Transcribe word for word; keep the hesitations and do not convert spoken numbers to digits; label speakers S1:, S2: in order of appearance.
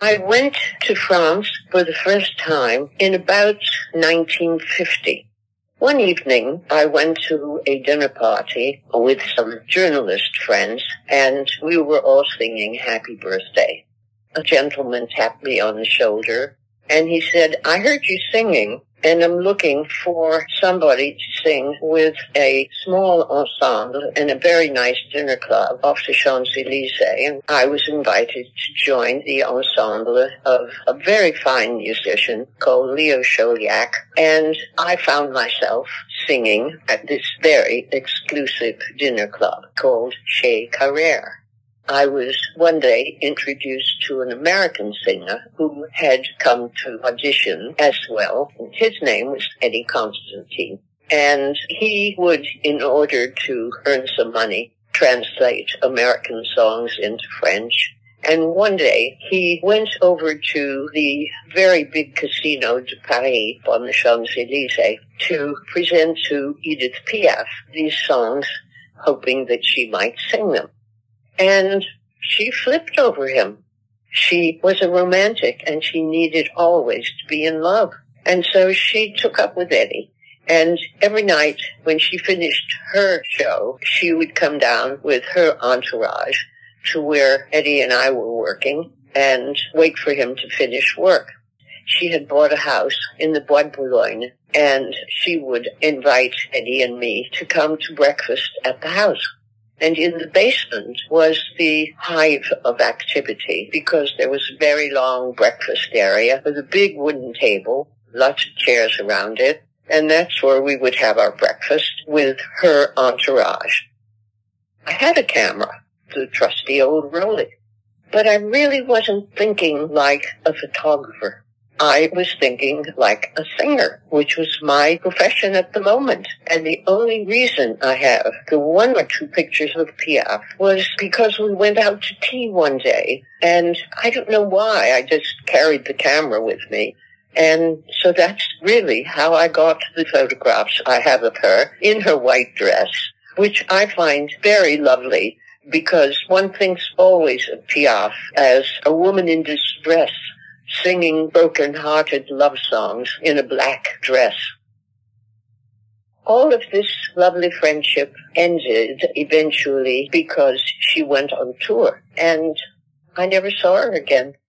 S1: I went to France for the first time in about nineteen fifty. One evening, I went to a dinner party with some journalist friends, and we were all singing Happy Birthday. A gentleman tapped me on the shoulder, and he said, "I heard you singing, and I'm looking for somebody to sing with a small ensemble in a very nice dinner club off the Champs-Élysées." And I was invited to join the ensemble of a very fine musician called Leo Chauliac, and I found myself singing at this very exclusive dinner club called Chez Carrère. I was one day introduced to an American singer who had come to audition as well. His name was Eddie Constantine, and he would, in order to earn some money, translate American songs into French. And one day he went over to the very big Casino de Paris on the Champs-Élysées to present to Edith Piaf these songs, hoping that she might sing them. And she flipped over him. She was a romantic, and she needed always to be in love. And so she took up with Eddie. And every night when she finished her show, she would come down with her entourage to where Eddie and I were working and wait for him to finish work. She had bought a house in the Bois de Boulogne, and she would invite Eddie and me to come to breakfast at the house. And in the basement was the hive of activity, because there was a very long breakfast area with a big wooden table, lots of chairs around it, and that's where we would have our breakfast with her entourage. I had a camera, the trusty old Rolex, but I really wasn't thinking like a photographer. I was thinking like a singer, which was my profession at the moment. And the only reason I have the one or two pictures of Piaf was because we went out to tea one day, and I don't know why, I just carried the camera with me. And so that's really how I got the photographs I have of her in her white dress, which I find very lovely, because one thinks always of Piaf as a woman in distress, singing broken-hearted love songs in a black dress. All of this lovely friendship ended eventually because she went on tour, and I never saw her again.